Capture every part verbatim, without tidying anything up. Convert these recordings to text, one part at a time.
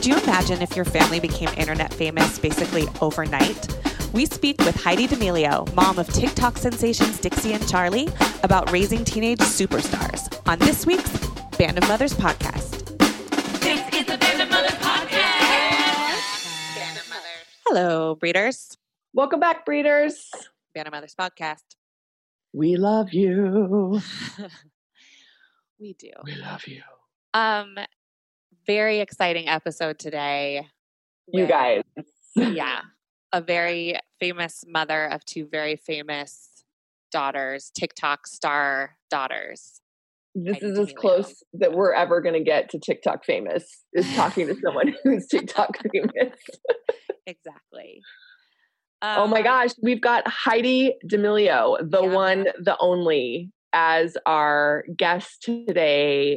Could you imagine if your family became internet famous basically overnight? We speak with Heidi D'Amelio, mom of TikTok sensations Dixie and Charlie, about raising teenage superstars on this week's Band of Mothers podcast. This is the Band of Mothers podcast. Band of Mothers. Hello, breeders. Welcome back, breeders. Band of Mothers podcast. We love you. We do. We love you. Um, very exciting episode today. You with, guys. yeah. A very famous mother of two very famous daughters, TikTok star daughters. This Heidi is as D'Amelio. close that we're ever going to get to TikTok famous, is talking to someone who's TikTok famous. Exactly. Oh my Um, gosh, we've got Heidi D'Amelio, the Yeah. one, the only, as our guest today,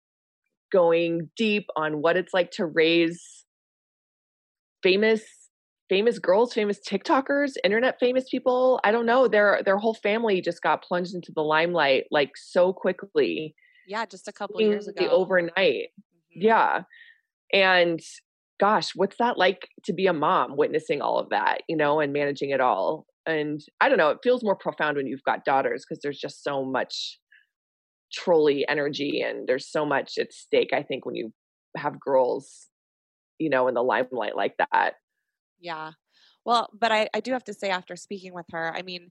going deep on what it's like to raise famous famous girls, famous TikTokers, internet famous people. I don't know. Their their whole family just got plunged into the limelight like so quickly. Yeah, just a couple years ago. Overnight. Mhm. Yeah. And gosh, what's that like to be a mom, witnessing all of that, you know, and managing it all? And I don't know, it feels more profound when you've got daughters because there's just so much trolley energy and there's so much at stake, I think, when you have girls, you know, in the limelight like that. Yeah. Well, but I, I do have to say, after speaking with her, I mean,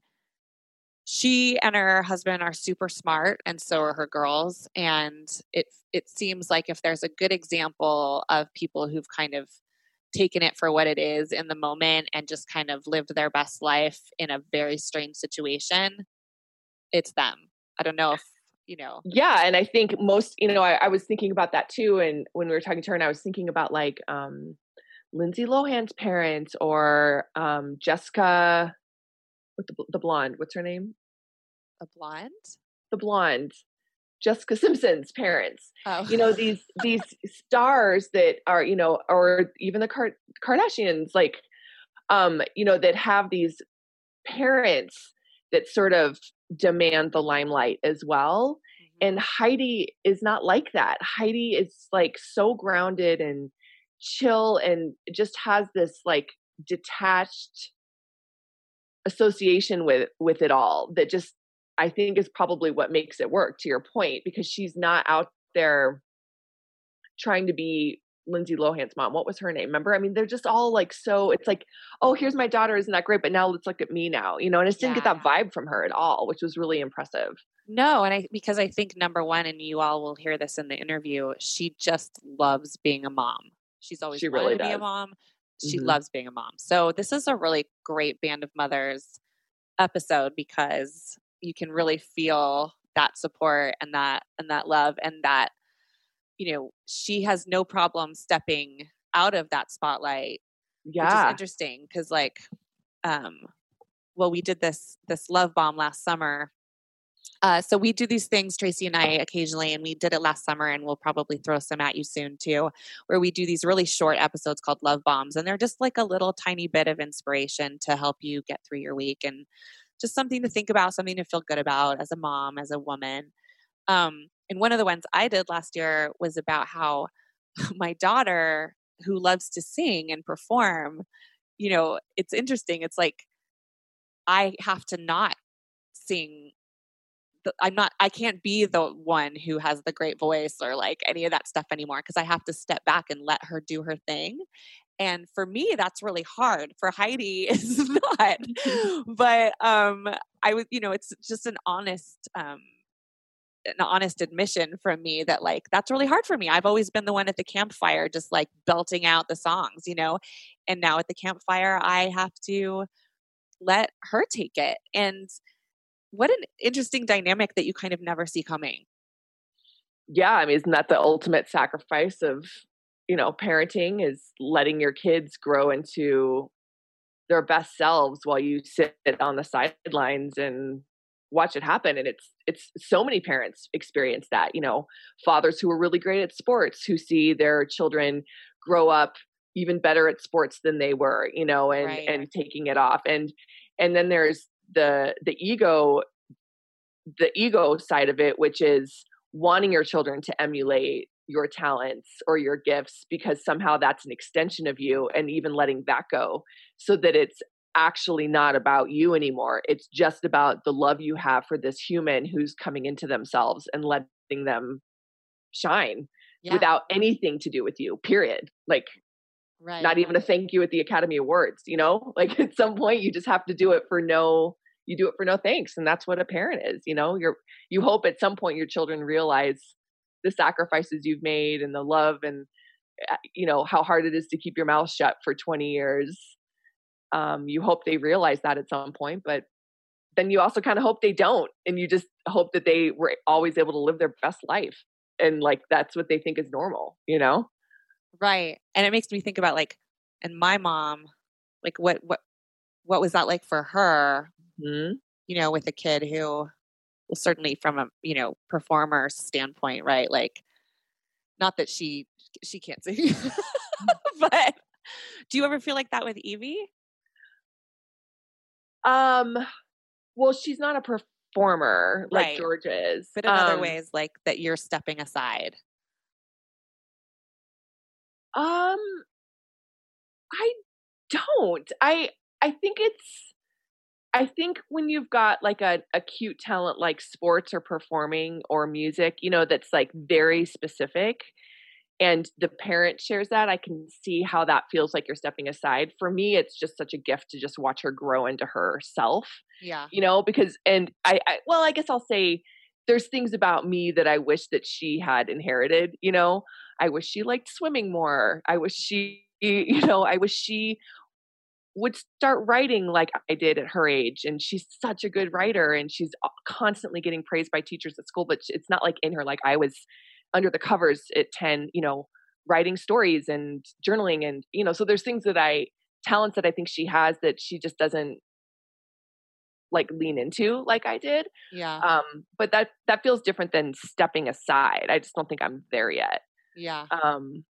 she and her husband are super smart, and so are her girls. And it it seems like if there's a good example of people who've kind of taken it for what it is in the moment and just kind of lived their best life in a very strange situation, it's them. I don't know if, you know. Yeah. And I think most, you know, I, I was thinking about that too. And when we were talking to her, and I was thinking about like um, Lindsay Lohan's parents, or um, Jessica, with the, the blonde, what's her name? A blonde? The blonde, Jessica Simpson's parents. Oh. You know, these these stars that are, you know, or even the Kar- Kardashians, like, um, you know, that have these parents that sort of demand the limelight as well. Mhm. And Heidi is not like that. Heidi is like so grounded and chill, and just has this like detached association with with it all that just, I think, is probably what makes it work, to your point, because she's not out there trying to be Lindsay Lohan's mom. What was her name? Remember? I mean, they're just all like, so it's like, oh, here's my daughter, isn't that great? But now let's look at me now, you know, and I just didn't get Yeah. that vibe from her at all, which was really impressive. No, and I because I think number one, and you all will hear this in the interview, she just loves being a mom. She's always She wanted really to be a does. mom. She Mhm. loves being a mom. So this is a really great Band of Mothers episode because you can really feel that support and that and that love, and that, you know, she has no problem stepping out of that spotlight, which is Yeah. interesting because, like, um, well, we did this this love bomb last summer. Uh, so we do these things, Tracy and I, occasionally, and we did it last summer, and we'll probably throw some at you soon too, where we do these really short episodes called Love Bombs, and they're just like a little tiny bit of inspiration to help you get through your week, and just something to think about, something to feel good about as a mom, as a woman. Um, and one of the ones I did last year was about how my daughter, who loves to sing and perform, you know, it's interesting. It's like I have to not sing. I'm not, I can't be the one who has the great voice or like any of that stuff anymore, because I have to step back and let her do her thing. And for me, that's really hard. For Heidi, it's not. But um, I was, you know, it's just an honest, um, an honest admission from me that like, that's really hard for me. I've always been the one at the campfire, just like belting out the songs, you know, and now at the campfire, I have to let her take it. And what an interesting dynamic that you kind of never see coming. Yeah. I mean, isn't that the ultimate sacrifice of, you know, parenting, is letting your kids grow into their best selves while you sit on the sidelines and watch it happen? And it's, it's so many parents experience that, you know, fathers who are really great at sports, who see their children grow up even better at sports than they were, you know, and, Right. and taking it off. And, and then there's the, the ego, the ego side of it, which is wanting your children to emulate your talents or your gifts because somehow that's an extension of you, and even letting that go so that it's actually not about you anymore. It's just about the love you have for this human who's coming into themselves and letting them shine Yeah. without anything to do with you, period. Like, Right. not even a thank you at the Academy Awards, you know, like at some point you just have to do it for no, you do it for no thanks. And that's what a parent is, you know, you're, you hope at some point your children realize the sacrifices you've made and the love and, you know, how hard it is to keep your mouth shut for twenty years. Um, you hope they realize that at some point, but then you also kind of hope they don't. And you just hope that they were always able to live their best life. And like, that's what they think is normal, you know? Right. And it makes me think about like, and my mom, like what, what, what was that like for her, Mm-hmm. you know, with a kid who, well, certainly from a, you know, performer standpoint, right? Like, not that she, she can't sing, but do you ever feel like that with Evie? Um, well, she's not a performer like Right. George is. But in other Um, ways, like that you're stepping aside. Um, I don't. I I think it's I think when you've got like a, a cute talent like sports or performing or music, you know, that's like very specific and the parent shares that, I can see how that feels like you're stepping aside. For me, it's just such a gift to just watch her grow into herself, Yeah. you know, because, and I, I well, I guess I'll say there's things about me that I wish that she had inherited, you know, I wish she liked swimming more. I wish she, you know, I wish she would start writing like I did at her age. And she's such a good writer and she's constantly getting praised by teachers at school, but it's not like in her, like I was under the covers at ten, you know, writing stories and journaling. And, you know, so there's things that I, talents that I think she has that she just doesn't like lean into like I did. Yeah. Um, but that, that feels different than stepping aside. I just don't think I'm there yet. Yeah. Um,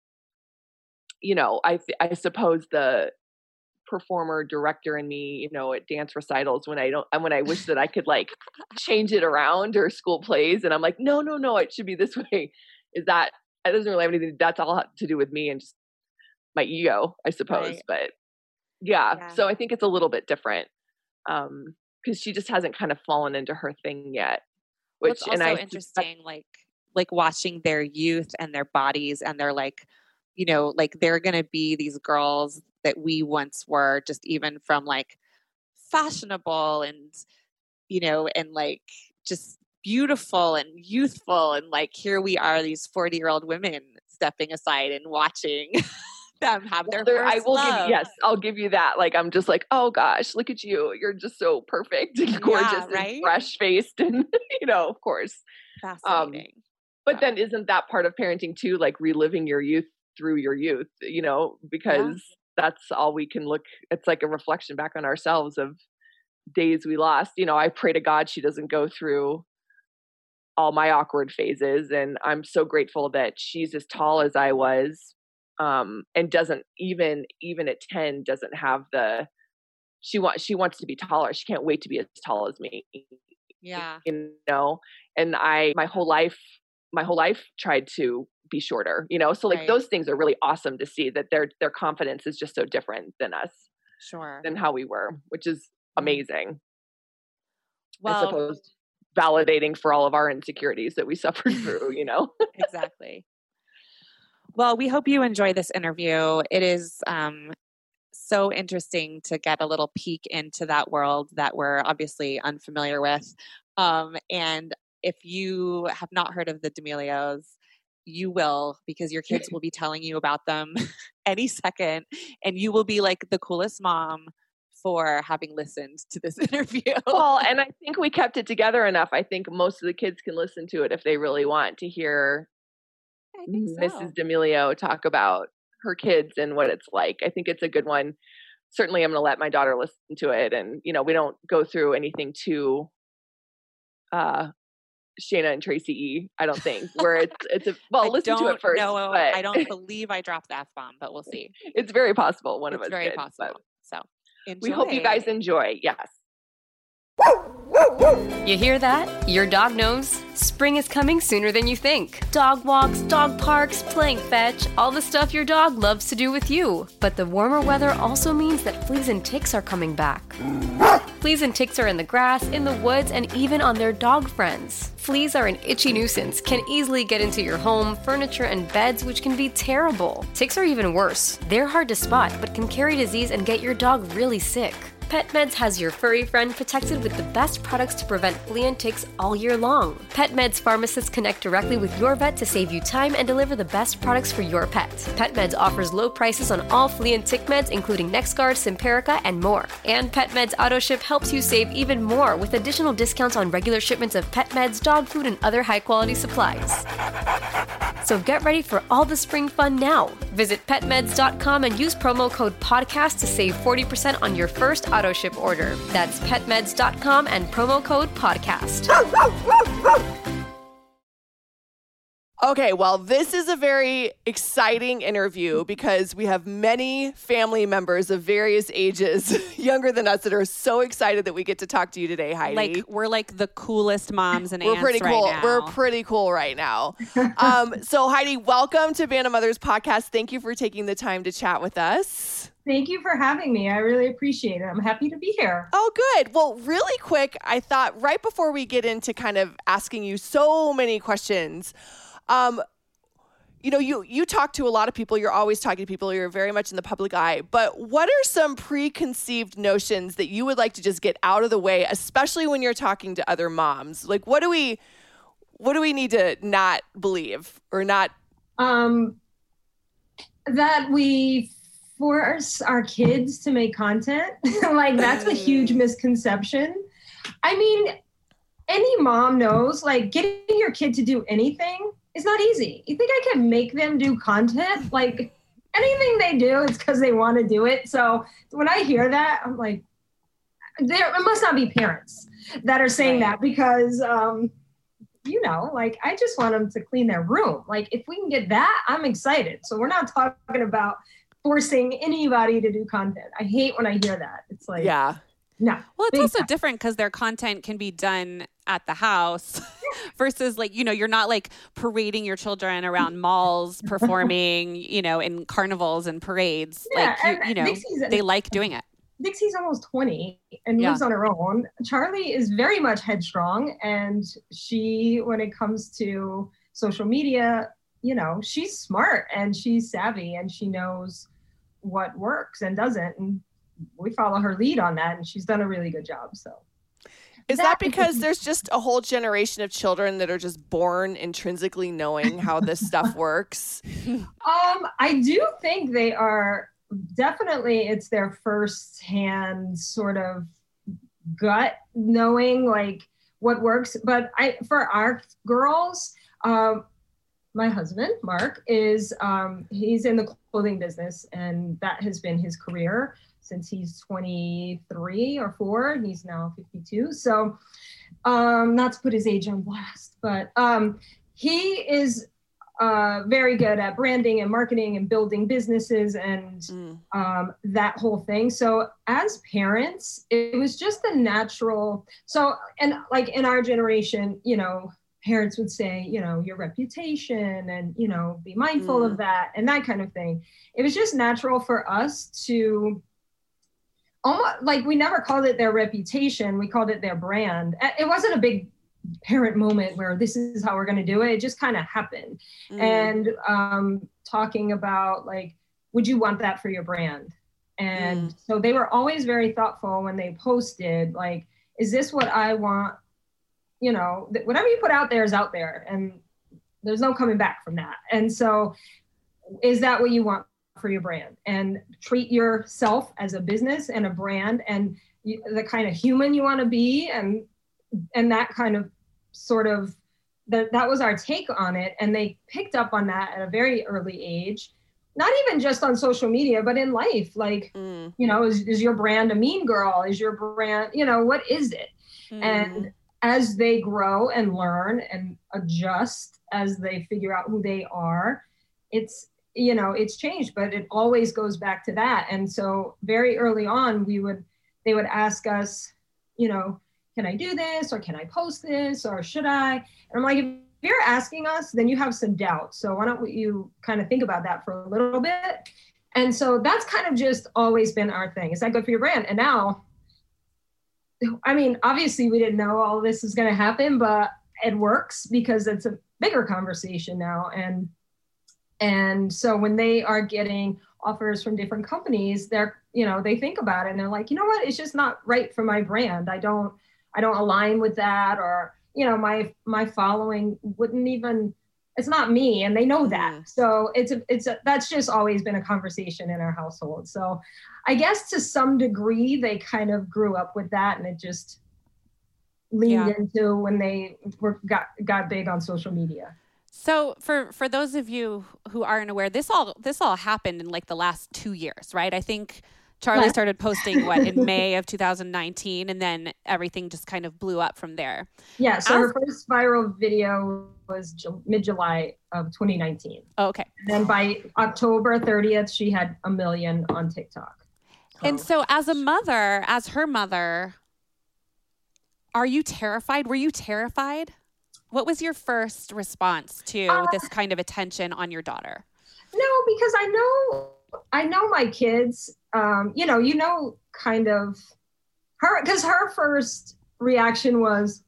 you know, I, I suppose the performer director in me, you know, at dance recitals when I don't, and when I wish that I could like change it around or school plays. And I'm like, no, no, no, it should be this way. Is that, it doesn't really have anything, that's all to do with me and just my ego, I suppose. Right. But yeah, Yeah. so I think it's a little bit different. Um, cause she just hasn't kind of fallen into her thing yet, Well, which, it's also and I, interesting, like, like watching their youth and their bodies and they're like, you know, like they're going to be these girls that we once were, just even from like fashionable and, you know, and like just beautiful and youthful. And like, here we are, these forty year old women stepping aside and watching them have their there, first I will love. give you, yes, I'll give you that. Like, I'm just like, oh gosh, look at you. You're just so perfect and gorgeous Yeah, right? and fresh faced. And, you know, of course. Fascinating. But So, then isn't that part of parenting too? Like reliving your youth through your youth, you know, because that's all we can look, it's like a reflection back on ourselves of days we lost. You know, I pray to God she doesn't go through all my awkward phases. And I'm so grateful that she's as tall as I was. Um, and doesn't even, even at ten, doesn't have the, she wants, she wants to be taller. She can't wait to be as tall as me, yeah. you know? And I, my whole life, my whole life tried to be shorter, you know? So like Right. those things are really awesome to see that their, their confidence is just so different than us, Sure. than how we were, which is amazing. Well, I suppose validating for all of our insecurities that we suffered through, you know? exactly. Well, we hope you enjoy this interview. It is um, so interesting to get a little peek into that world that we're obviously unfamiliar with. Um, and if you have not heard of the D'Amelios, you will, because your kids will be telling you about them any second, and you will be like the coolest mom for having listened to this interview. Well, and I think we kept it together enough. I think most of the kids can listen to it if they really want to hear I think so. Missus D'Amelio talk about her kids and what it's like. I think it's a good one. Certainly I'm going to let my daughter listen to it. And, you know, we don't go through anything too, uh, Shayna and Tracy E, I don't think, where it's, it's a, well, I listen to it first. No, but I don't believe I dropped the F-bomb, but we'll see. It's very possible one It's of us very did, possible. So enjoy. we hope you guys enjoy. Yes. You hear that? Your dog knows. Spring is coming sooner than you think. Dog walks, dog parks, playing fetch, all the stuff your dog loves to do with you. But the warmer weather also means that fleas and ticks are coming back. Fleas and ticks are in the grass, in the woods, and even on their dog friends. Fleas are an itchy nuisance, can easily get into your home, furniture, and beds, which can be terrible. Ticks are even worse. They're hard to spot, but can carry disease and get your dog really sick. PetMeds has your furry friend protected with the best products to prevent flea and ticks all year long. PetMeds pharmacists connect directly with your vet to save you time and deliver the best products for your pet. PetMeds offers low prices on all flea and tick meds, including NexGard, Simparica, and more. And PetMeds AutoShip helps you save even more with additional discounts on regular shipments of pet meds, dog food, and other high-quality supplies. So get ready for all the spring fun now. Visit pet meds dot com and use promo code podcast to save forty percent on your first auto ship order. That's pet meds dot com and promo code podcast. Okay, well, this is a very exciting interview because we have many family members of various ages younger than us that are so excited that we get to talk to you today, Heidi. Like, we're like the coolest moms and We're aunts pretty cool. right now. We're pretty cool right now. um, so, Heidi, welcome to Band of Mothers podcast. Thank you for taking the time to chat with us. Thank you for having me. I really appreciate it. I'm happy to be here. Oh, good. Well, really quick, I thought right before we get into kind of asking you so many questions, um, you know, you, you talk to a lot of people. You're always talking to people. You're very much in the public eye. But what are some preconceived notions that you would like to just get out of the way, especially when you're talking to other moms? Like, what do we, what do we need to not believe or not? Um, that we force our kids to make content. Like, that's a huge misconception. I mean, any mom knows, like, getting your kid to do anything is not easy. You think I can make them do content? Like, anything they do, it's because they want to do it. So when I hear that, I'm like, there it must not be parents that are saying Right. that because, um, you know, like, I just want them to clean their room. Like, if we can get that, I'm excited. So we're not talking about forcing anybody to do content. I hate when I hear that. It's like, Yeah. no. Well, it's big also time. different because their content can be done at the house versus, like, you know, you're not like parading your children around malls, performing, you know, in carnivals and parades. Yeah, like, you, and you know, Dixie's- they like doing it. Dixie's almost twenty and Yeah. lives on her own. Charlie is very much headstrong, and she, when it comes to social media, you know, she's smart and she's savvy and she knows what works and doesn't. And we follow her lead on that, and she's done a really good job. So Is that because there's just a whole generation of children that are just born intrinsically knowing how this stuff works? Um, I do think they are definitely, it's their first-hand sort of gut knowing like what works. But I, for our girls, um, my husband, Mark, is, um, he's in the clothing business, and that has been his career since he's twenty-three or four, and he's now fifty-two. So, um, not to put his age on blast, but um, he is uh, very good at branding and marketing and building businesses and Mm. um, that whole thing. So as parents, it was just a natural. So, and like in our generation, you know, parents would say, you know, your reputation and, you know, be mindful Mm. of that and that kind of thing. It was just natural for us to almost like, we never called it their reputation. We called it their brand. It wasn't a big parent moment where this is how we're going to do it. It just kind of happened. Mm. And um, talking about like, would you want that for your brand? And Mm. so they were always very thoughtful when they posted, like, is this what I want? You know, th- whatever you put out there is out there, and there's no coming back from that. And so is that what you want for your brand? And treat yourself as a business and a brand and you, the kind of human you want to be, and and that kind of sort of, that that was our take on it. And they picked up on that at a very early age, not even just on social media, but in life. Like, Mm. you know, is, is your brand a mean girl? Is your brand, you know, what is it? And as they grow and learn and adjust, as they figure out who they are, it's, you know, it's changed, but it always goes back to that. And so very early on, we would, they would ask us, you know, can I do this? Or can I post this? Or should I? And I'm like, if you're asking us, then you have some doubt. So why don't you kind of think about that for a little bit? And so that's kind of just always been our thing. Is that good for your brand? And now, I mean, obviously we didn't know all this is going to happen, but it works because it's a bigger conversation now. And, and so when they are getting offers from different companies, they're, you know, they think about it and they're like, you know what, it's just not right for my brand. I don't, I don't align with that. Or, you know, my, my following wouldn't even, it's not me. And they know that. Mm. So it's, a, it's, a, that's just always been a conversation in our household. So I guess to some degree, they kind of grew up with that, and it just leaned yeah. into when they were got, got big on social media. So for, for those of you who aren't aware, this all this all happened in like the last two years, right? I think Charlie started posting what in May of two thousand nineteen, and then everything just kind of blew up from there. Yeah. So As, her first viral video was Ju- mid-July of twenty nineteen. Oh, okay. And then by October thirtieth, she had a million on TikTok. So. And so as a mother, as her mother, are you terrified? Were you terrified? What was your first response to uh, this kind of attention on your daughter? No, because I know, I know my kids, um, you know, you know, kind of her, because her first reaction was,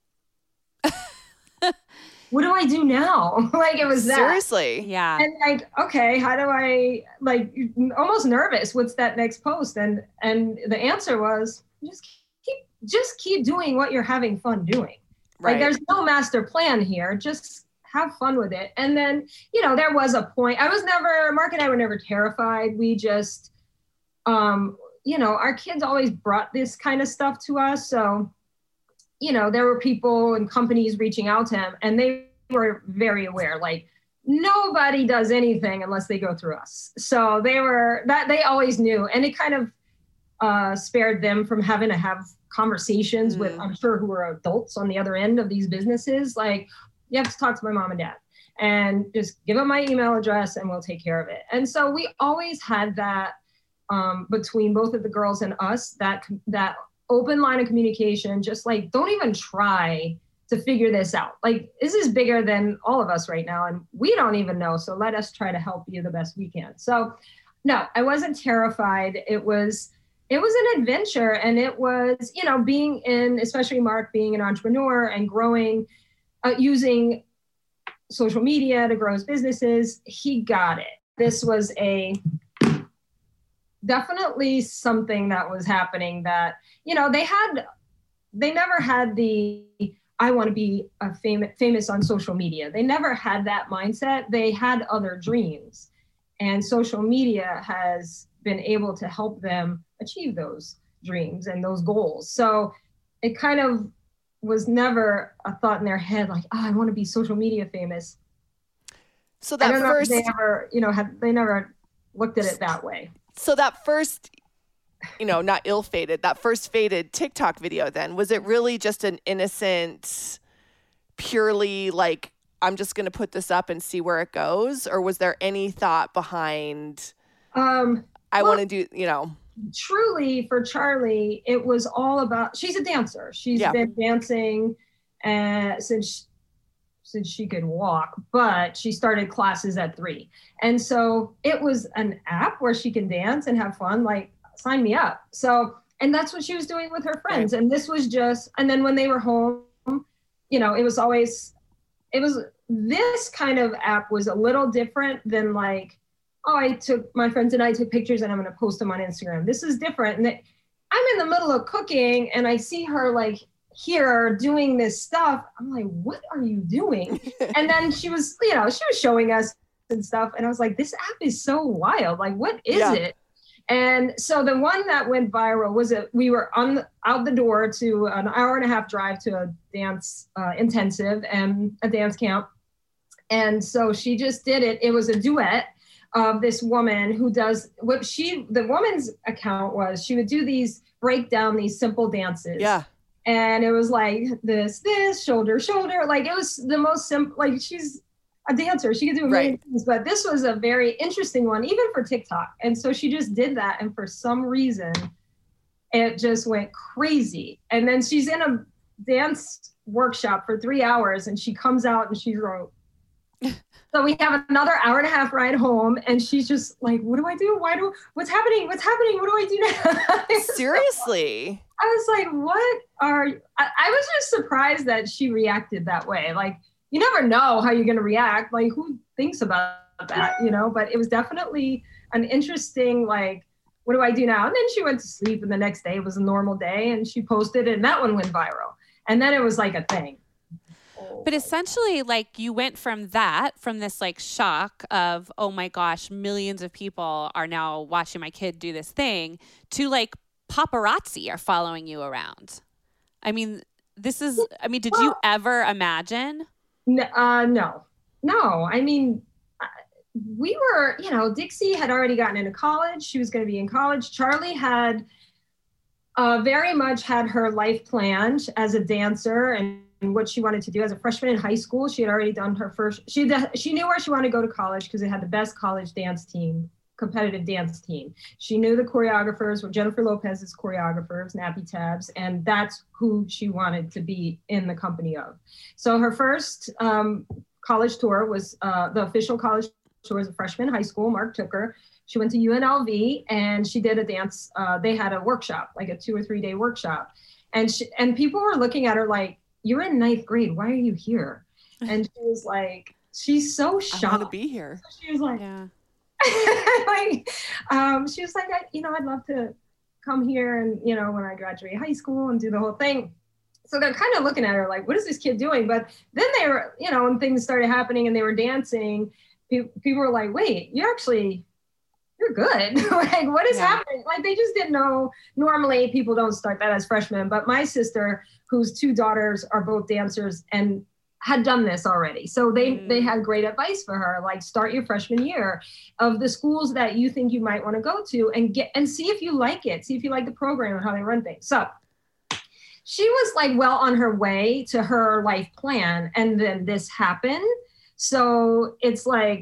what do I do now? Like it was that. Seriously. Yeah. And like, okay, how do I, like, almost nervous. What's that next post? And, and the answer was just keep, just keep doing what you're having fun doing. Right. Like there's no master plan here. Just have fun with it. And then, you know, there was a point. I was never, Mark and I were never terrified. We just, um, you know, our kids always brought this kind of stuff to us. So, you know, there were people and companies reaching out to him, and they were very aware, like nobody does anything unless they go through us. So they were that they always knew, and it kind of uh, spared them from having to have conversations mm. with, I'm sure, who are adults on the other end of these businesses. Like, you have to talk to my mom and dad and just give them my email address and we'll take care of it. And so we always had that um, between both of the girls and us, that, that open line of communication, just like, don't even try to figure this out. Like, this is bigger than all of us right now, and we don't even know. So let us try to help you the best we can. So no, I wasn't terrified. It was, it was an adventure. And it was, you know, being in, especially Mark being an entrepreneur and growing, uh, using social media to grow his businesses, he got it. This was a definitely something that was happening that, you know, they had, they never had the, I want to be a famous, famous on social media. They never had that mindset. They had other dreams, and social media has been able to help them achieve those dreams and those goals. So it kind of was never a thought in their head, like, oh, I want to be social media famous. So that first, they ever, you know, had, they never looked at it that way. So that first, you know, not ill-fated, that first fated TikTok video then, was it really just an innocent, purely like, I'm just going to put this up and see where it goes? Or was there any thought behind, um, I well, want to do, you know? Truly, for Charlie, it was all about, she's a dancer. She's yeah. been dancing uh, since since she could walk, but she started classes at three. And so it was an app where she can dance and have fun, like, sign me up. So, and that's what she was doing with her friends. Right. And this was just, and then when they were home, you know, it was always, it was, this kind of app was a little different than like, oh, I took, my friends and I took pictures and I'm going to post them on Instagram. This is different. And they, I'm in the middle of cooking and I see her like here doing this stuff. I'm like, what are you doing? And then she was, you know, she was showing us and stuff. And I was like, this app is so wild. Like, what is yeah. it? And so the one that went viral was a, we were on the, out the door to an hour and a half drive to a dance uh, intensive and a dance camp. And so she just did it. It was a duet of this woman who does what she, the woman's account was, she would do these, break down these simple dances. Yeah. And it was like this, this, shoulder, shoulder. Like it was the most simple, like she's a dancer. She could do a million right. things, but this was a very interesting one, even for TikTok. And so she just did that. And for some reason, it just went crazy. And then she's in a dance workshop for three hours and she comes out and she's like, so we have another hour and a half ride home and she's just like, what do I do? Why do, what's happening? What's happening? What do I do now? Seriously? I was like, what are, I, I was just surprised that she reacted that way. Like, you never know how you're going to react. Like, who thinks about that, you know? But it was definitely an interesting, like, what do I do now? And then she went to sleep and the next day was a normal day and she posted it and that one went viral. And then it was like a thing. But essentially, like, you went from that, from this like shock of, oh my gosh, millions of people are now watching my kid do this thing, to like paparazzi are following you around. I mean, this is, I mean, did well, you ever imagine? N- uh, no, no. I mean, we were, you know, Dixie had already gotten into college. She was going to be in college. Charlie had uh, very much had her life planned as a dancer and what she wanted to do as a freshman in high school. She had already done her first, she she knew where she wanted to go to college because it had the best college dance team, competitive dance team. She knew the choreographers were Jennifer Lopez's choreographers, Nappy Tabs, and that's who she wanted to be in the company of. So her first um, college tour was, uh, the official college tour as a freshman in high school. Mark took her. She went to U N L V and she did a dance, uh, they had a workshop, like a two or three day workshop. And she, and people were looking at her like, you're in ninth grade. Why are you here? And she was like, she's so shocked. I want to be here. So she was like, yeah. like, um, she was like, I, you know, I'd love to come here and, you know, when I graduate high school and do the whole thing. So they're kind of looking at her like, what is this kid doing? But then they were, you know, when things started happening and they were dancing, pe- people were like, wait, you actually, you're good. Like, what is yeah. happening? Like, they just didn't know. Normally people don't start that as freshmen, but my sister, whose two daughters are both dancers and had done this already. So they, mm. they had great advice for her, like start your freshman year of the schools that you think you might want to go to and get, and see if you like it, see if you like the program and how they run things. So she was like well on her way to her life plan. And then this happened. So it's like,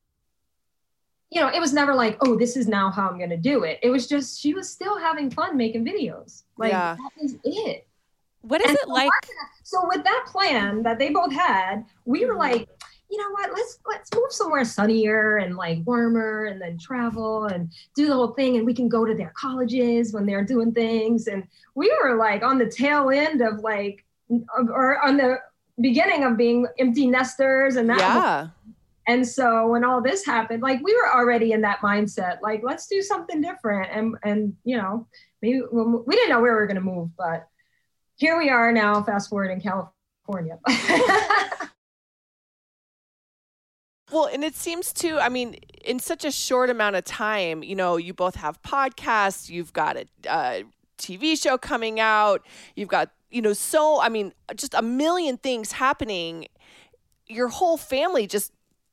you know, it was never like, oh, this is now how I'm going to do it. It was just, she was still having fun making videos. Like, yeah. that is it. What is and it so like? So with that plan that they both had, we were like, you know what, let's let's move somewhere sunnier and like warmer and then travel and do the whole thing. And we can go to their colleges when they're doing things. And we were like on the tail end of like, or on the beginning of being empty nesters and that. Yeah. Whole, and so when all this happened, like we were already in that mindset, like, let's do something different. And, and you know, maybe we didn't know where we were going to move, but here we are now, fast forward in California. Well, and it seems to, I mean, in such a short amount of time, you know, you both have podcasts, you've got a, a T V show coming out, you've got, you know, so, I mean, just a million things happening. Your whole family just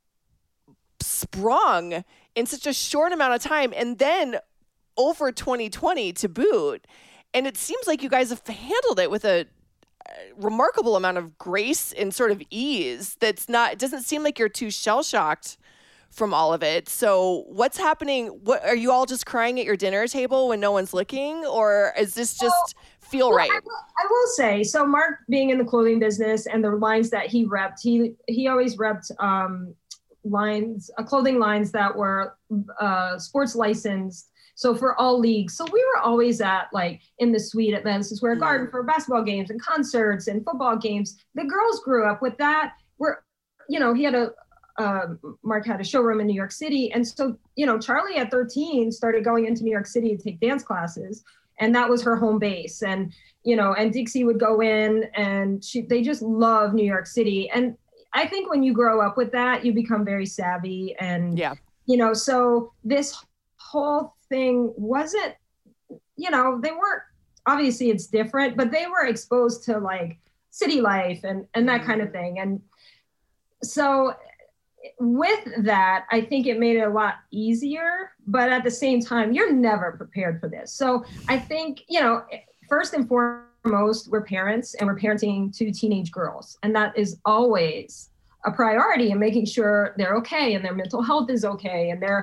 sprung in such a short amount of time, and then over twenty twenty to boot. And it seems like you guys have handled it with a remarkable amount of grace and sort of ease. That's not, it doesn't seem like you're too shell-shocked from all of it. So what's happening? What are you all just crying at your dinner table when no one's looking? Or is this just well, feel well, right? I will, I will say, so Mark being in the clothing business and the lines that he repped, he, he always repped um, lines, uh, clothing lines that were uh, sports licensed. So for all leagues. So we were always at like in the suite at Madison Square Garden for basketball games and concerts and football games. The girls grew up with that. We're, you know, he had a, uh, Mark had a showroom in New York City. And so, you know, Charlie at thirteen started going into New York City to take dance classes. And that was her home base. And, you know, and Dixie would go in and she, they just love New York City. And I think when you grow up with that, you become very savvy. And, yeah, you know, so this whole thing wasn't, you know, they weren't, obviously it's different, but they were exposed to like city life and, and that kind of thing. And so with that, I think it made it a lot easier, but at the same time, you're never prepared for this. So I think, you know, first and foremost, we're parents and we're parenting two teenage girls. And that is always a priority in making sure they're okay and their mental health is okay and they're,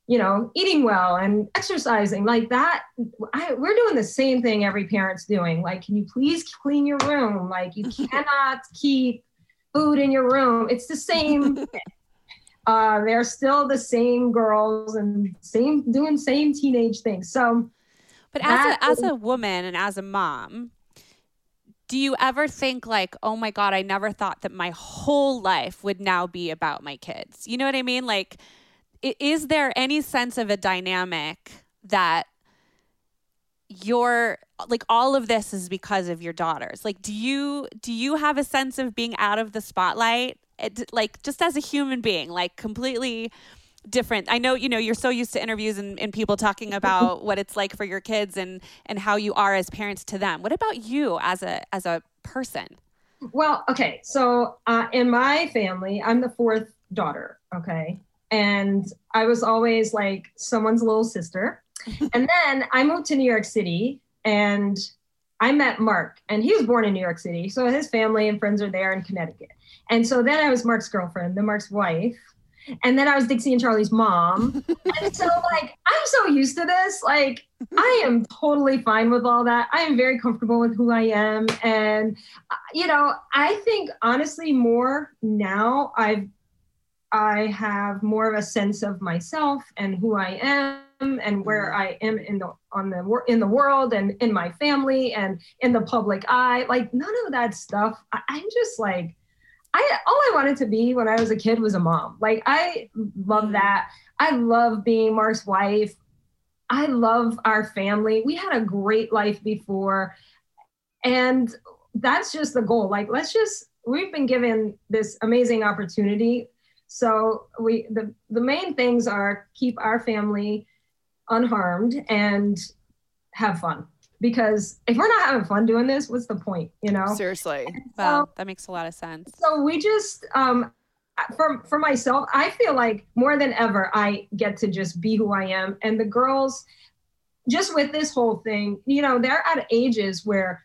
you know, eating well and exercising like that. I, we're doing the same thing every parent's doing. Like, can you please clean your room? Like, you cannot keep food in your room. It's the same thing. Uh, they're still the same girls and same doing same teenage things. So, but as a, as a woman and as a mom, do you ever think like, oh my God, I never thought that my whole life would now be about my kids? You know what I mean? Like, is there any sense of a dynamic that you're like, all of this is because of your daughters? Like, do you, do you have a sense of being out of the spotlight? It, like, just as a human being, like completely different. I know, you know, you're so used to interviews and, and people talking about what it's like for your kids and, and how you are as parents to them. What about you as a, as a person? Well, okay. So uh, in my family, I'm the fourth daughter. Okay. And I was always like someone's little sister. And then I moved to New York City and I met Mark, and he was born in New York City. So his family and friends are there in Connecticut. And so then I was Mark's girlfriend, then Mark's wife. And then I was Dixie and Charlie's mom. And so like, I'm so used to this. Like, I am totally fine with all that. I am very comfortable with who I am. And, you know, I think honestly more now I've I have more of a sense of myself and who I am and where I am in the on the in the world and in my family and in the public eye. Like none of that stuff. I, I'm just like, I all I wanted to be when I was a kid was a mom. Like I love that. I love being Mark's wife. I love our family. We had a great life before, and that's just the goal. Like let's just we've been given this amazing opportunity. So we the, the main things are keep our family unharmed and have fun. Because if we're not having fun doing this, what's the point, you know? Seriously. So, Well, that makes a lot of sense. So we just, um, for, for myself, I feel like more than ever, I get to just be who I am. And the girls, just with this whole thing, you know, they're at ages where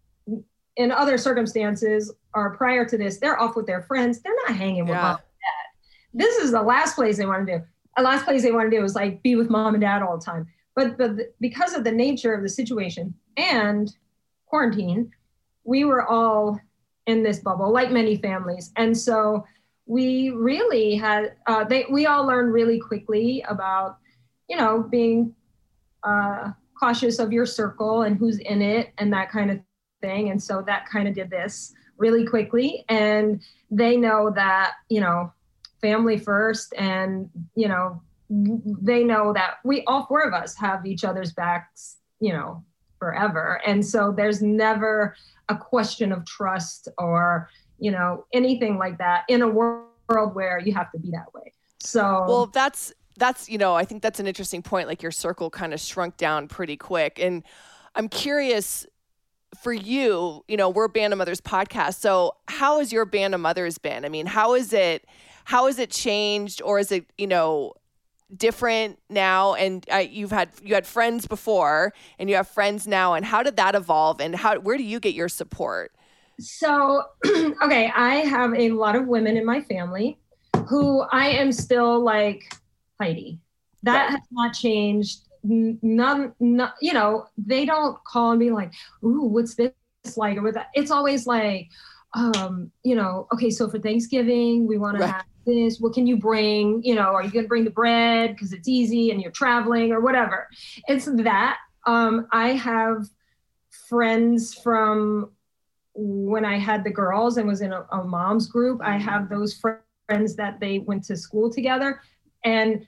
in other circumstances or prior to this, they're off with their friends. They're not hanging with Yeah. mom and dad. This is the last place they want to do. The last place they want to do is like be with mom and dad all the time. But, but because of the nature of the situation and quarantine, we were all in this bubble, like many families. And so we really had, uh, they, we all learned really quickly about, you know, being uh, cautious of your circle and who's in it and that kind of thing. And so that kind of did this really quickly. And they know that, you know, family first, and, you know, they know that we, all four of us, have each other's backs, you know, forever. And so there's never a question of trust or, you know, anything like that in a world where you have to be that way. So, Well, that's, that's, you know, I think that's an interesting point. Like your circle kind of shrunk down pretty quick. And I'm curious for you, you know, we're Band of Mothers podcast. So how has your Band of Mothers been? I mean, how is it, how has it changed, or is it, you know, different now? And uh, you've had, you had friends before and you have friends now, and how did that evolve, and how, where do you get your support? So, okay, I have a lot of women in my family who I am still like Heidi. That Right. has not changed. None, none, you know, they don't call and be like, ooh, what's this like? Or with that. It's always like, um, you know, okay, so for Thanksgiving, we want Right. to have this. What can you bring? You know, are you going to bring the bread because it's easy and you're traveling or whatever? It's that. Um, I have friends from when I had the girls and was in a, a mom's group. I have those fr- friends that they went to school together, and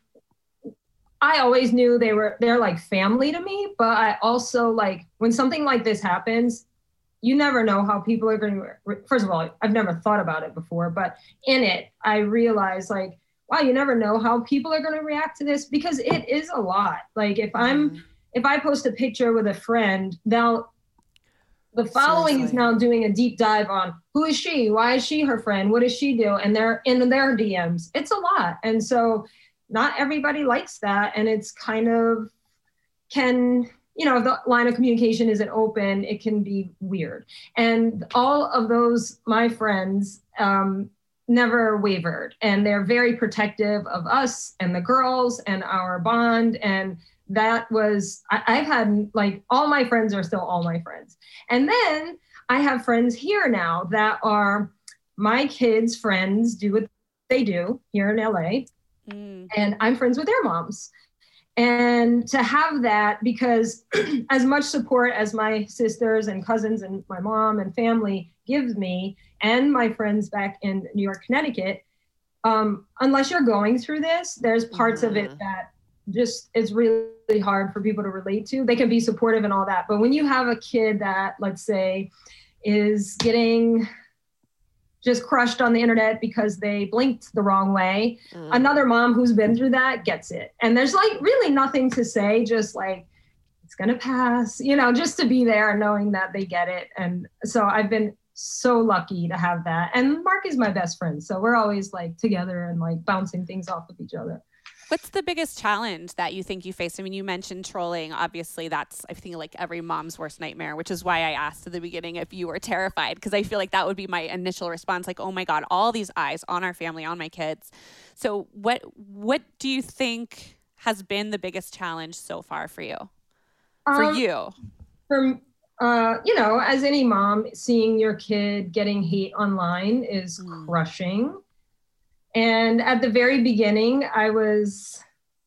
I always knew they were, they're like family to me. But I also like when something like this happens, you never know how people are going to, first of all, I've never thought about it before, but in it, I realized like, wow, you never know how people are going to react to this, because it is a lot. Like if I'm, if I post a picture with a friend, they'll, the following is Seriously. now doing a deep dive on who is she? Why is she her friend? What does she do? And they're in their D Ms. It's a lot. And so not everybody likes that. And it's kind of can, you know, if the line of communication isn't open, it can be weird. And all of those, my friends, um, never wavered, and they're very protective of us and the girls and our bond. And that was, I, I've had like, all my friends are still all my friends. And then I have friends here now that are my kids' friends, do what they do here in L A. Mm. And I'm friends with their moms. And to have that, because as much support as my sisters and cousins and my mom and family gives me, and my friends back in New York, Connecticut, um, unless you're going through this, there's parts mm-hmm. of it that just is really hard for people to relate to. They can be supportive and all that. But when you have a kid that, let's say, is getting just crushed on the internet because they blinked the wrong way, mm. another mom who's been through that gets it. And there's like really nothing to say, just like, it's gonna pass, you know, just to be there and knowing that they get it. And so I've been so lucky to have that. And Mark is my best friend. So we're always like together and like bouncing things off of each other. What's the biggest challenge that you think you faced? I mean, you mentioned trolling. Obviously, that's, I think, like every mom's worst nightmare, which is why I asked at the beginning if you were terrified, because I feel like that would be my initial response, like, oh my God, all these eyes on our family, on my kids. So what what do you think has been the biggest challenge so far for you? For um, you? For, uh, you know, as any mom, seeing your kid getting hate online is mm. crushing. And at the very beginning, I was,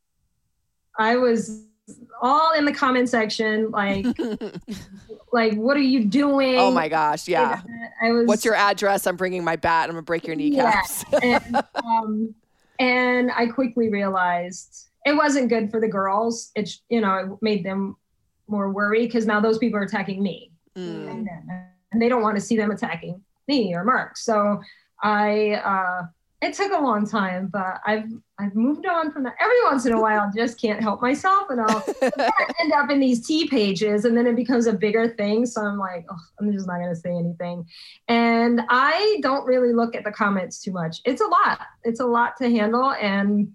I was all in the comment section, like, like, what are you doing? Oh my gosh, yeah. I was. What's your address? I'm bringing my bat. I'm gonna break your kneecaps. Yeah. and, um, and I quickly realized it wasn't good for the girls. It's, you know, it made them more worried because now those people are attacking me, mm. and, and they don't want to see them attacking me or Mark. So I. Uh, It took a long time, but I've I've moved on from that. Every once in a while, I just can't help myself, and I'll end up in these tea pages, and then it becomes a bigger thing. So I'm like, oh, I'm just not going to say anything. And I don't really look at the comments too much. It's a lot. It's a lot to handle, and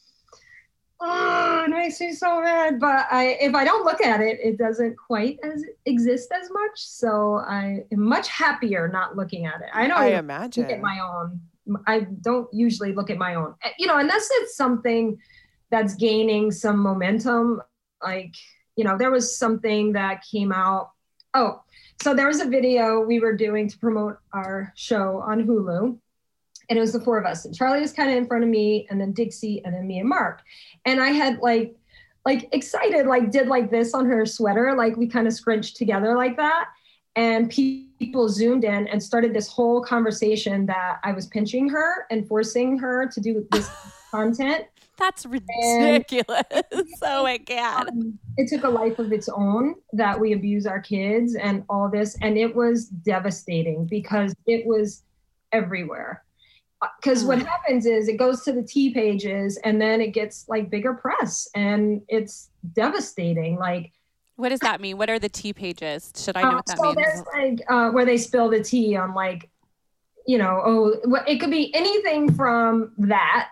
oh, it makes me so mad. But I, if I don't look at it, it doesn't quite as exist as much. So I am much happier not looking at it. I don't I even imagine. look at my own. I don't usually look at my own, you know, unless it's something that's gaining some momentum. Like, you know, there was something that came out. Oh, so there was a video we were doing to promote our show on Hulu. And it was the four of us. And Charlie was kind of in front of me, and then Dixie, and then me and Mark. And I had like, like excited, like did like this on her sweater. Like we kind of scrunched together like that. And people zoomed in and started this whole conversation that I was pinching her and forcing her to do this content. That's ridiculous. And, so it can. Um, it took a life of its own that we abuse our kids and all this. And it was devastating because it was everywhere. Because what happens is it goes to the T pages and then it gets like bigger press, and it's devastating. Like, what does that mean? What are the tea pages? Should I know uh, what that so means? So there's like uh, where they spill the tea on like, you know, oh, it could be anything from that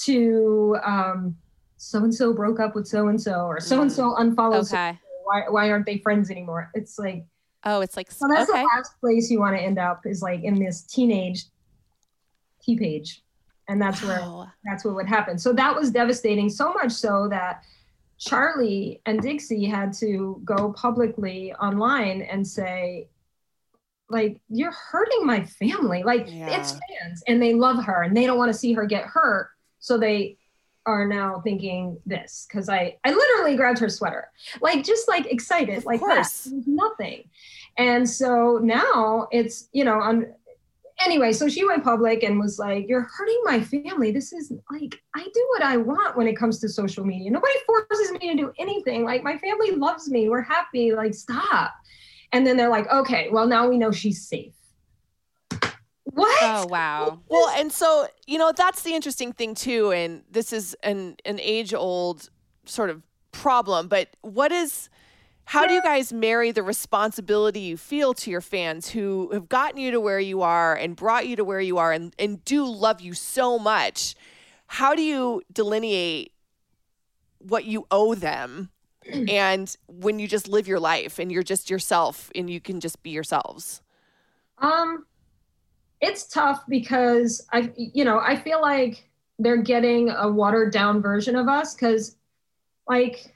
to um, so-and-so broke up with so-and-so, or so-and-so unfollowed. Okay. Why, why aren't they friends anymore? It's like, oh, it's like, so that's okay. the last place you want to end up, is like in this teenage tea page. And that's wow. where, that's what would happen. So that was devastating, so much so that Charlie and Dixie had to go publicly online and say, like, you're hurting my family. Like, yeah. it's fans and they love her and they don't want to see her get hurt. So they are now thinking this, because I, I literally grabbed her sweater, like, just like excited, of like course. That. Nothing. And so now it's, you know, on, anyway, so she went public and was like, you're hurting my family. This is like, I do what I want when it comes to social media. Nobody forces me to do anything. Like, my family loves me. We're happy. Like, stop. And then they're like, okay, well, now we know she's safe. What? Oh, wow. Well, and so, you know, that's the interesting thing too. And this is an, an age old sort of problem, but what is, how do you guys marry the responsibility you feel to your fans who have gotten you to where you are and brought you to where you are and, and do love you so much? How do you delineate what you owe them and when you just live your life and you're just yourself and you can just be yourselves? Um, it's tough because I, you know, I feel like they're getting a watered down version of us because like,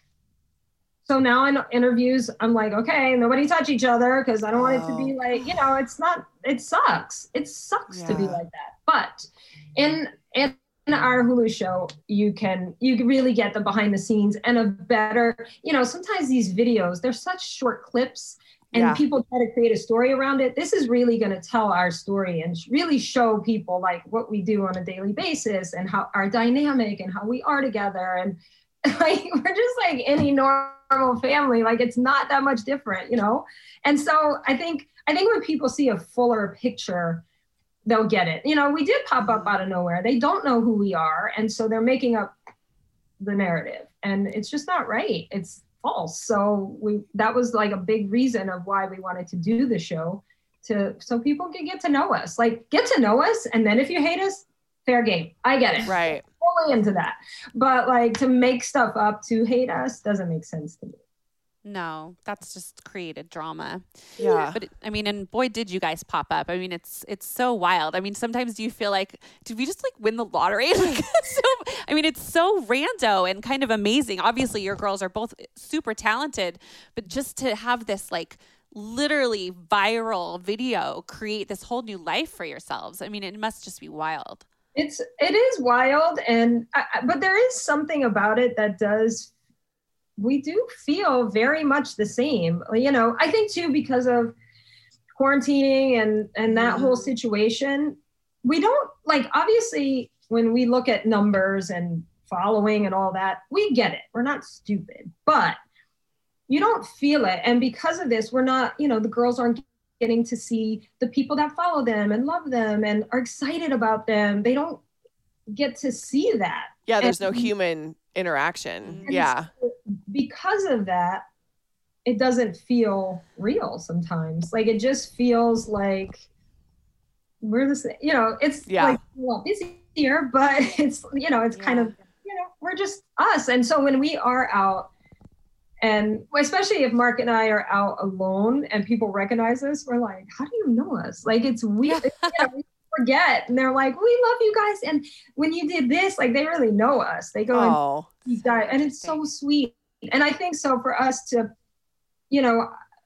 so now in interviews, I'm like, okay, nobody touch each other because I don't want it to be like, you know, it's not, it sucks. It sucks Yeah. to be like that. But in, in our Hulu show, you can, you can really get the behind the scenes and a better, you know, sometimes these videos, they're such short clips and Yeah. people try to create a story around it. This is really going to tell our story and really show people like what we do on a daily basis and how our dynamic and how we are together. And like, we're just like any normal family. Like it's not that much different, you know? And so I think, I think when people see a fuller picture, they'll get it. You know, we did pop up out of nowhere. They don't know who we are. And so they're making up the narrative and it's just not right. It's false. So we, that was like a big reason of why we wanted to do the show to, so people can get to know us, like get to know us. And then if you hate us, fair game. I get it. Right. Totally into that. But like to make stuff up to hate us doesn't make sense to me. No, that's just created drama. Yeah. But it, I mean, and boy, did you guys pop up. I mean, it's it's so wild. I mean, sometimes do you feel like, did we just like win the lottery? Like, so, I mean, it's so rando and kind of amazing. Obviously, your girls are both super talented, but just to have this like literally viral video create this whole new life for yourselves. I mean, it must just be wild. It's it is wild, and I, but there is something about it that does. We do feel very much the same, you know. I think too because of quarantining and and that Mm-hmm. whole situation. We don't like obviously when we look at numbers and following and all that, we get it. We're not stupid, but you don't feel it, and because of this, we're not. You know, the girls aren't getting to see the people that follow them and love them and are excited about them. They don't get to see that. Yeah. There's no And- human interaction. and Yeah. so because of that, it doesn't feel real sometimes. Like it just feels like we're the same, you know, it's Yeah. like a lot busier, but it's, you know, it's kind of, you know, we're just us. And so when we are out, and especially if Mark and I are out alone and people recognize us, we're like, how do you know us? Like, it's weird. You know, we forget. And they're like, we love you guys. And when you did this, like, they really know us. They go and Oh, deep dive, and it's so sweet. And I think so for us to, you know,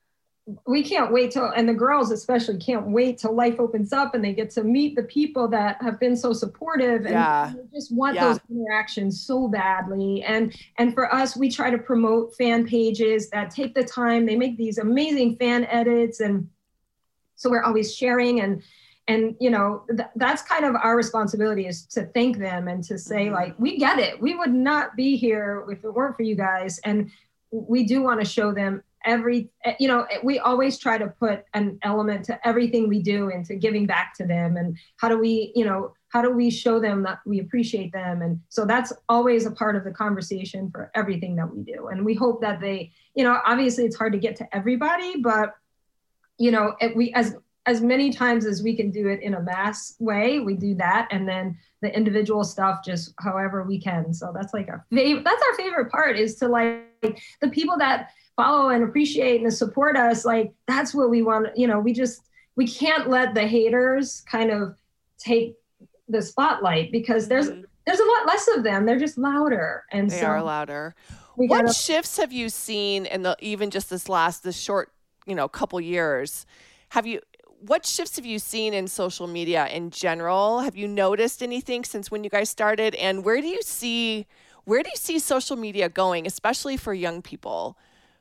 we can't wait till, and the girls especially can't wait till life opens up and they get to meet the people that have been so supportive and Yeah. we just want Yeah. those interactions so badly. And and for us, we try to promote fan pages that take the time. They make these amazing fan edits, and so we're always sharing and and you know th- that's kind of our responsibility, is to thank them and to say, like, we get it. We would not be here if it weren't for you guys, and we do want to show them every, you know, we always try to put an element to everything we do into giving back to them. And how do we, you know, how do we show them that we appreciate them? And so that's always a part of the conversation for everything that we do. And we hope that they, you know, obviously it's hard to get to everybody, but, you know, it, we, as, as many times as we can do it in a mass way, we do that. And then the individual stuff, just however we can. So that's like our favorite, that's our favorite part, is to like the people that follow and appreciate and support us. Like, that's what we want. You know, we just, we can't let the haters kind of take the spotlight, because there's, Mhm. there's a lot less of them. They're just louder. And they so are louder. we What gotta, shifts have you seen in the, even just this last, this short, you know, couple years? Have you, what shifts have you seen in social media in general? Have you noticed anything since when you guys started? And where do you see, where do you see social media going, especially for young people?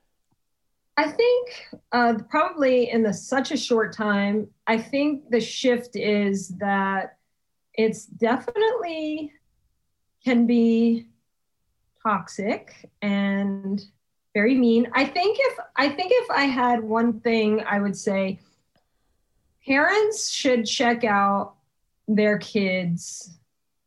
I think uh, probably in the, such a short time, I think the shift is that it's definitely can be toxic and very mean. I think if I think if I had one thing, I would say parents should check out their kids'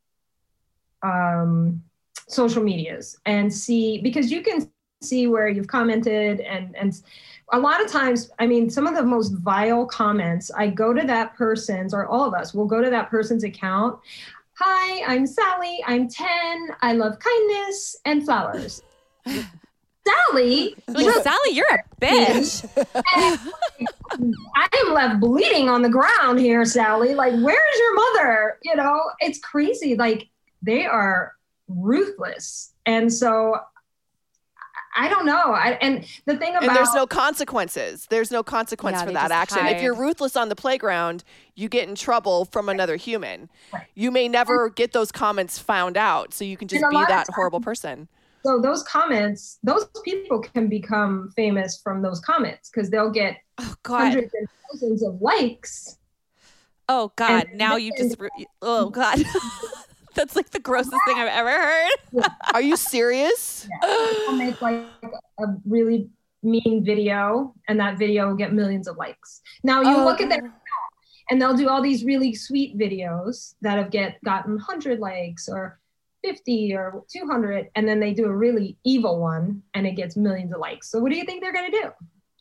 um, social medias and see, because you can see where you've commented, and and a lot of times, I mean, some of the most vile comments, I go to that person's, or all of us will go to that person's account. Hi, I'm Sally. I'm ten. I love kindness and flowers. Sally, Like, Sally, you're a bitch. and I am left bleeding on the ground here, Sally. Like, where's your mother? You know, it's crazy. Like, they are ruthless. And so I don't know. I, and the thing about And there's no consequences. There's no consequence Yeah, for they that just action. hide. If you're ruthless on the playground, you get in trouble from another human. Right. You may never get those comments found out, so you can just And a be lot of that times- horrible person. So those comments, those people can become famous from those comments because they'll get Oh, God. hundreds and thousands of likes. Oh, God. And- Now you just, ru- oh, God. That's like the grossest thing I've ever heard. Are you serious? They'll make like a really mean video, and that video will get millions of likes. Now you Oh, look at their and they'll do all these really sweet videos that have get gotten one hundred likes or fifty or two hundred, and then they do a really evil one and it gets millions of likes. So what do you think they're going to do?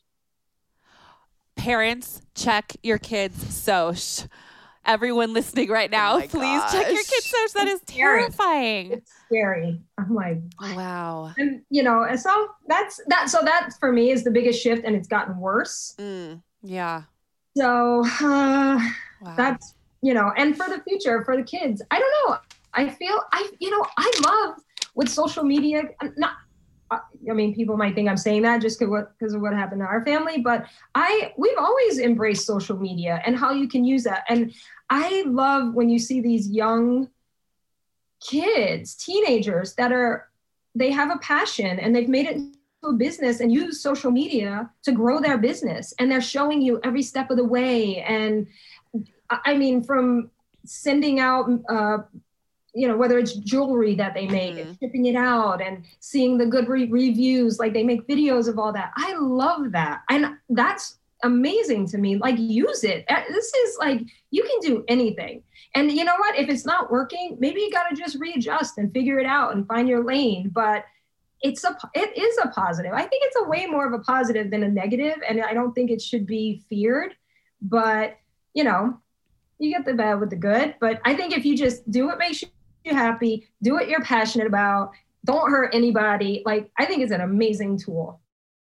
Parents, check your kids' soch. Everyone listening right now, Oh my please check your gosh. kids' soch. That is scary. terrifying. It's scary. I'm like, Wow. and you know, and so that's that. So that for me is the biggest shift, and it's gotten worse. Mm. Yeah. So uh, Wow. that's, you know, and for the future, for the kids, I don't know. I feel I, you know, I love with social media. Not, I mean, people might think I'm saying that just because what because of what happened to our family, but I we've always embraced social media and how you can use that. And I love when you see these young kids, teenagers that are they have a passion and they've made it into a business and use social media to grow their business, and they're showing you every step of the way. And I mean, from sending out. Uh, you know, whether it's jewelry that they make and shipping it out and seeing the good re- reviews, like they make videos of all that. I love that. And that's amazing to me. Like, use it. Uh, This is like, you can do anything. And you know what? If it's not working, maybe you got to just readjust and figure it out and find your lane. But it's a, it is a positive. I think it's a way more of a positive than a negative. And I don't think it should be feared, but you know, you get the bad with the good. But I think if you just do what makes you happy, do what you're passionate about, don't hurt anybody, like I think it's an amazing tool.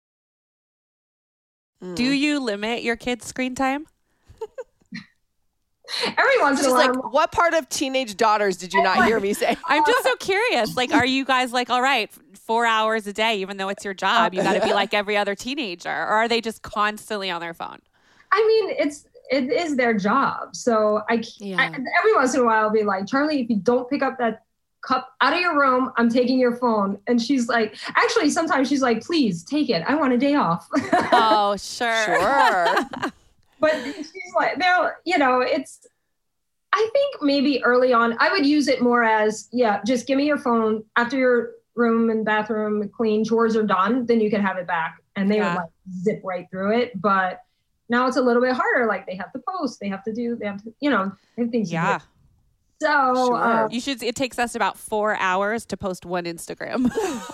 Mm. Do you limit your kids' screen time? Every once in She's a while, like, what part of teenage daughters did you not hear me say? I'm just so curious. Like, are you guys like, all right, four hours a day, even though it's your job, you got to be like every other teenager? Or are they just constantly on their phone? I mean, it's it is their job. So I, Yeah. I every once in a while I'll be like, Charlie, if you don't pick up that cup out of your room, I'm taking your phone. And she's like, actually, sometimes she's like, please take it. I want a day off. Oh, sure. Sure. But she's like, they're, you know, it's, I think maybe early on, I would use it more as, yeah, just give me your phone after your room and bathroom clean, chores are done, then you can have it back. And they Yeah. would like zip right through it. But now it's a little bit harder. Like they have to post, they have to do, they have to, you know, they have things to do. Yeah. So, Sure. uh, You should, it takes us about four hours to post one Instagram.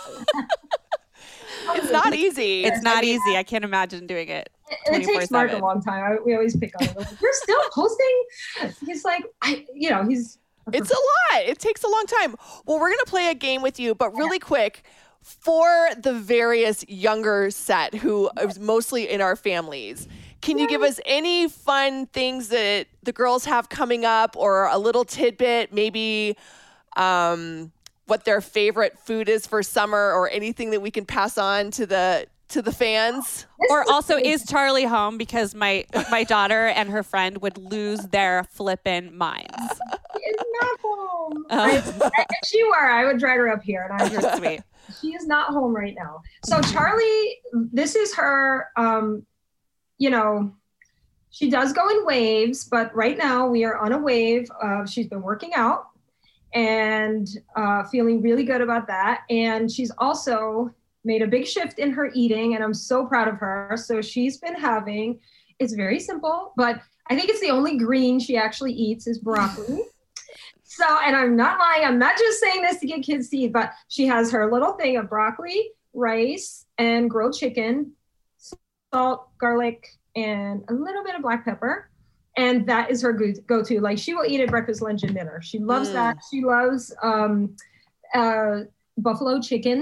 It's not easy. It's not easy. I can't imagine doing it. and it takes Mark a twenty-four seven. long time. I, we always pick on him. You're still posting? He's like, I, you know, he's, It's a lot. It takes a long time. Well, we're going to play a game with you, but really quick, for the various younger set who is mostly in our families, can you give us any fun things that the girls have coming up, or a little tidbit, maybe um, what their favorite food is for summer, or anything that we can pass on to the to the fans? Or also, is Charlie home? Because my my daughter and her friend would lose their flippin' minds. is not home. Oh. I, if she were, I would drag her up here. And I You're just, sweet. she is not home right now. So Charlie, this is her, um, you know, she does go in waves, but right now we are on a wave. Uh, she's been working out and uh, feeling really good about that. And she's also made a big shift in her eating, and I'm so proud of her. So she's been having, it's very simple, but I think it's the only green she actually eats is broccoli. So, and I'm not lying, I'm not just saying this to get kids to eat, but she has her little thing of broccoli, rice, and grilled chicken, salt, garlic, and a little bit of black pepper. And that is her go- go-to. Like, she will eat it breakfast, lunch, and dinner. She loves Mm. that. She loves um, uh, buffalo chicken.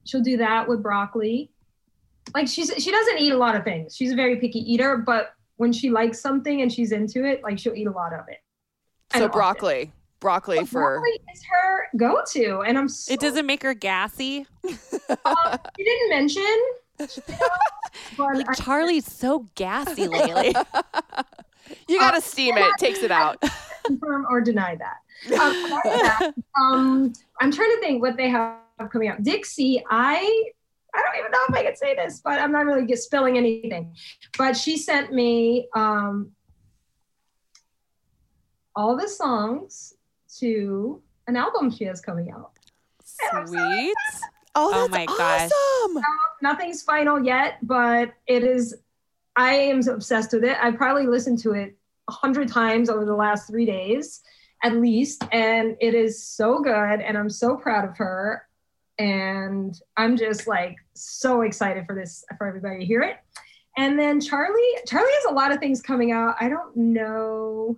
she'll do that with broccoli. Like she's she doesn't eat a lot of things. She's a very picky eater, but when she likes something and she's into it, like she'll eat a lot of it. So And broccoli, often. broccoli But for. broccoli is her go-to, and I'm so, It doesn't make her gassy. um, she didn't mention. You know, but Like I Charlie's so gassy lately. You gotta steam it. Takes it out. confirm or deny that. Um, apart from that, um, I'm trying to think what they have coming up. Dixie, I I don't even know if I can say this, but I'm not really get spilling anything. But she sent me um, all the songs to an album she has coming out. Sweet. Oh, Oh that's my gosh. awesome. Nothing's final yet, but it is. I am obsessed with it. I probably listened to it a hundred times over the last three days, at least, and it is so good. And I'm so proud of her, and I'm just like so excited for this for everybody to hear it. And then Charlie, Charlie has a lot of things coming out. I don't know.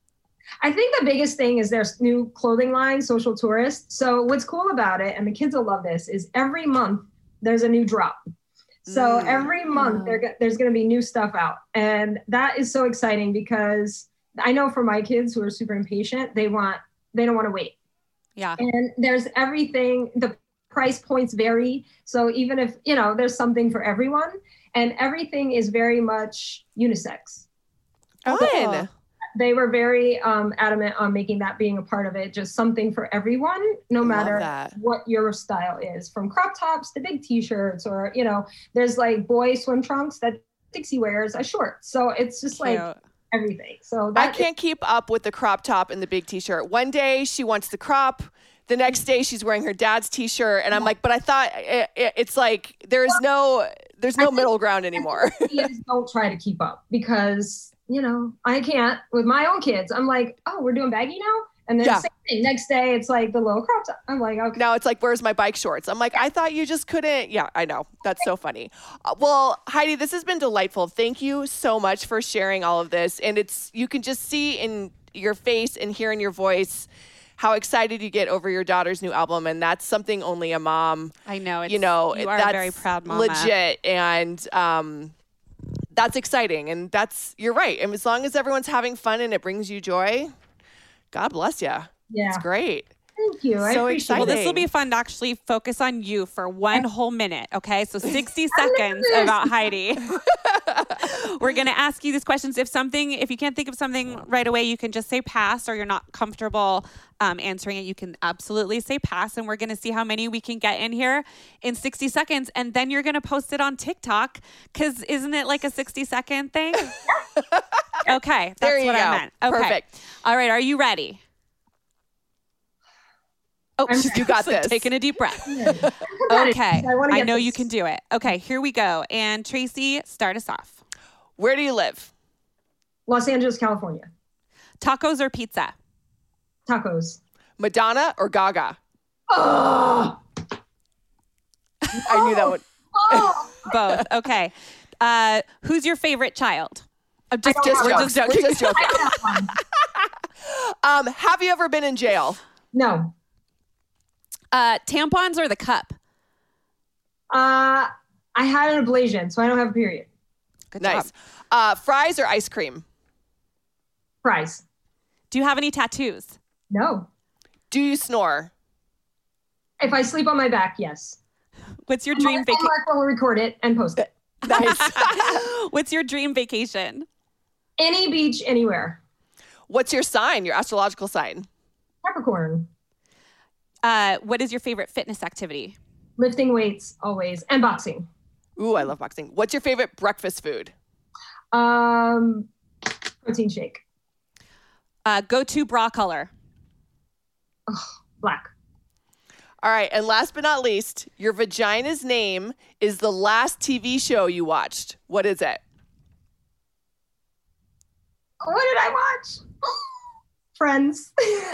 I think the biggest thing is their new clothing line, Social Tourist. So what's cool about it, and the kids will love this, is every month there's a new drop. So Mm. every month there, go- there's going to be new stuff out. And that is so exciting because I know for my kids who are super impatient, they want, they don't want to wait. Yeah. And there's everything, the price points vary. So even if, you know, there's something for everyone, and everything is very much unisex. Fun. They were very um, adamant on making that being a part of it, just something for everyone, no Love matter that. what your style is, from crop tops to big t-shirts, or, you know, there's like boy swim trunks that Dixie wears as shorts. So it's just like Cute. everything. So I that can't keep up with the crop top and the big t-shirt. One day she wants the crop. The next day she's wearing her dad's t-shirt. And I'm like, but I thought it, it, it's like, there's no, there's no middle ground anymore. kids don't try to keep up because, you know, I can't with my own kids. I'm like, oh, we're doing baggy now? And then Yeah. same thing. Next day, it's like the little crop top. I'm like, okay. Now it's like, where's my bike shorts? I'm like, I thought you just couldn't. Yeah, I know. That's so funny. Uh, well, Heidi, this has been delightful. Thank you so much for sharing all of this. And it's, you can just see in your face and hear in your voice how excited you get over your daughter's new album. And that's something only a mom, I know. It's, you know, you are that's a very proud mama. legit. And, um, that's exciting. And that's, you're right. And as long as everyone's having fun and it brings you joy, God bless you. Yeah. It's great. Thank you. I So appreciate exciting. Well, it. this will be fun to actually focus on you for one whole minute. Okay. So sixty seconds this. about Heidi. We're going to ask you these questions. If something, if you can't think of something right away, you can just say pass, or you're not comfortable um, answering it. You can absolutely say pass. And we're going to see how many we can get in here in sixty seconds. And then you're going to post it on TikTok, because isn't it like a sixty second thing? Okay. That's There you what go. I meant. Okay. Perfect. All right. Are you ready? Oh, I'm she's You got like this. taking a deep breath. Competitive. Okay. I, wanna I get know this. you can do it. Okay, here we go. And Tracy, start us off. Where do you live? Los Angeles, California. Tacos or pizza? Tacos. Madonna or Gaga? Oh, I knew that one. oh. Both. Okay. Uh, who's your favorite child? I'm just, don't Just have we're jokes. just joking. We're just joking. I don't have one. Um, have you ever been in jail? No. Uh, tampons or the cup? Uh, I had an ablation, so I don't have a period. Good Nice. job. Uh, fries or ice cream? Fries. Do you have any tattoos? No. Do you snore? If I sleep on my back, yes. What's your dream And vacation? Mark will record it and post it. Nice. What's your dream vacation? Any beach, anywhere. What's your sign, your astrological sign? Capricorn. Uh, what is your favorite fitness activity? Lifting weights, always. And boxing. Ooh, I love boxing. What's your favorite breakfast food? Um, protein shake. Uh, go-to bra color? Black. All right. And last but not least, your vagina's name is the last T V show you watched. What is it? What did I watch? Friends.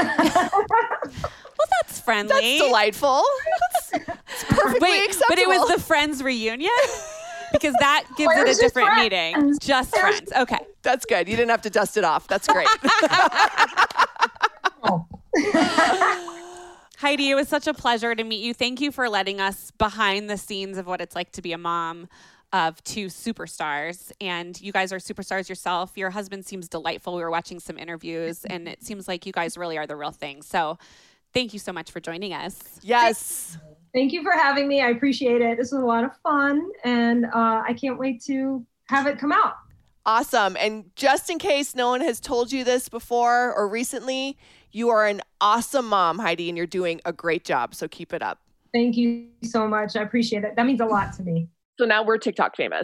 Well, that's friendly. That's delightful. That's, that's perfectly Wait, acceptable. but it was the Friends reunion? Because that gives Well, it it a was just different friends. meaning. Just There was- friends. Okay. That's good. You didn't have to dust it off. That's great. Oh. Heidi, it was such a pleasure to meet you. Thank you for letting us behind the scenes of what it's like to be a mom of two superstars. And you guys are superstars yourself. Your husband seems delightful. We were watching some interviews, and it seems like you guys really are the real thing. So thank you so much for joining us. Yes. Thank you for having me. I appreciate it. This was a lot of fun, and uh, I can't wait to have it come out. Awesome. And just in case no one has told you this before or recently, you are an awesome mom, Heidi, and you're doing a great job. So keep it up. Thank you so much. I appreciate it. That means a lot to me. So now we're TikTok famous.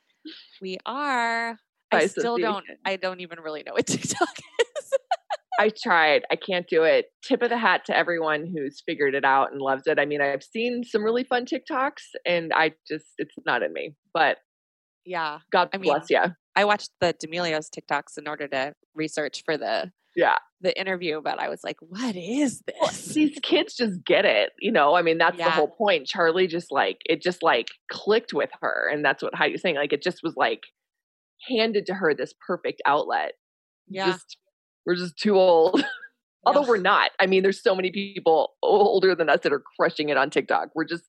We are. By I still don't, association. I don't even really know what TikTok is. I tried. I can't do it. Tip of the hat to everyone who's figured it out and loves it. I mean, I've seen some really fun TikToks, and I just, it's not in me. But Yeah. God I mean, bless you. I watched the D'Amelio's TikToks in order to research for the Yeah. the interview, but I was like, what is Well, this? these kids just get it. You know, I mean, that's the Yeah. whole point. Charlie just like, it just like clicked with her. And that's what Heidi's saying. Like, it just was like handed to her this perfect outlet. Yeah. Just, we're just too old. Although Yeah. we're not. I mean, there's so many people older than us that are crushing it on TikTok. We're just,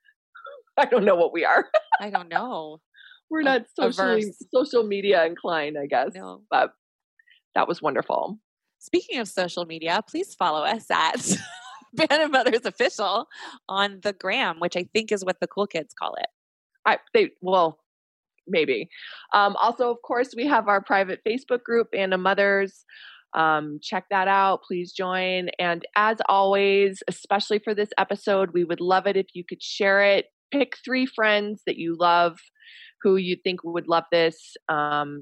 I don't know what we are. I don't know. We're A- not socially, averse. social media inclined, I guess. No. But that was wonderful. Speaking of social media, please follow us at Band of Mothers Official on the gram, which I think is what the cool kids call it. I they well, maybe. Um, also, of course, we have our private Facebook group, Band of Mothers. Um, check that out. Please join. And as always, especially for this episode, we would love it if you could share it. Pick three friends that you love, who you think would love this. Um,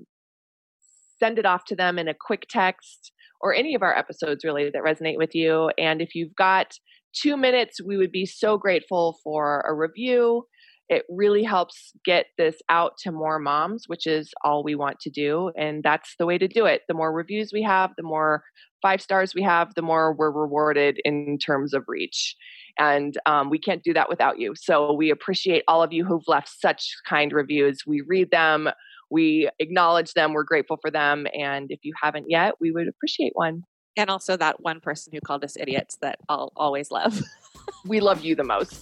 send it off to them in a quick text, or any of our episodes really that resonate with you. And if you've got two minutes, we would be so grateful for a review. It really helps get this out to more moms, which is all we want to do. And that's the way to do it. The more reviews we have, the more five stars we have, the more we're rewarded in terms of reach. And um, we can't do that without you. So we appreciate all of you who've left such kind reviews. We read them. We acknowledge them. We're grateful for them. And if you haven't yet, we would appreciate one. And also that one person who called us idiots that I'll always love. We love you the most.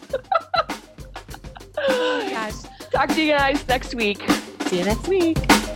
Oh my gosh. Talk to you guys next week. See you next week.